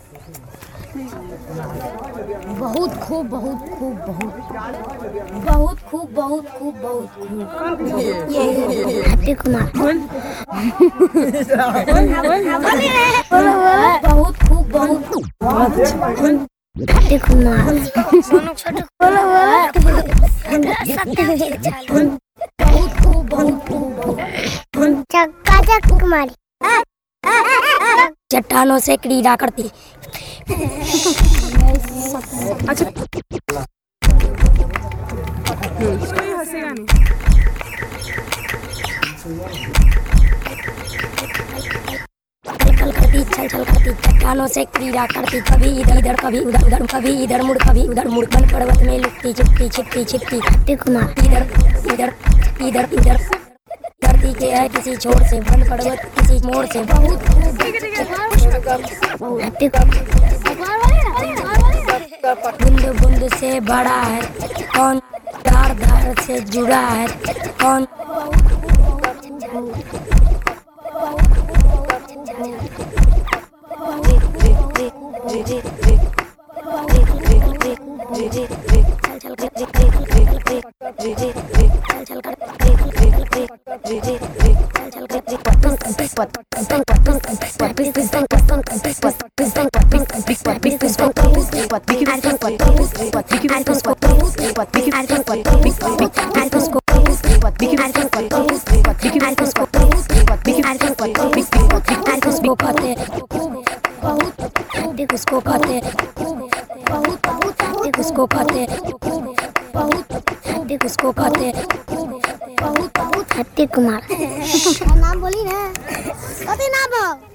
बहुत खूब बहुत खूब बहुत बहुत खूब बहुत खूब बहुत खूब हैप्पी कुमार बहुत खूब बहुत हैप्पी कुमार सोनू छोटू बहुत खूब बहुत खूब चकाचक कुमारी चट्टानों से क्रीड़ा करती। अच्छा कोई हंसेगा नहीं। छल करती छल छल करती चट्टानों से क्रीड़ा करती, कभी इधर इधर कभी उधर उधर, कभी इधर मुड़ कभी उधर मुड़, बन पर्वत में लुकती छिपती छिपती छिपती हैप्पी कुमार इधर इधर इधर इधर धरती के है किसी छोर से, बन पर्वत किसी मोड़ से बहुत हैप्पी बूंद बूंद से बड़ा है कौन, धार धार से जुड़ा है कौन, उसको कहते उसको कहते उसको कहते हैप्पी कुमार नाम बोली ना, नाम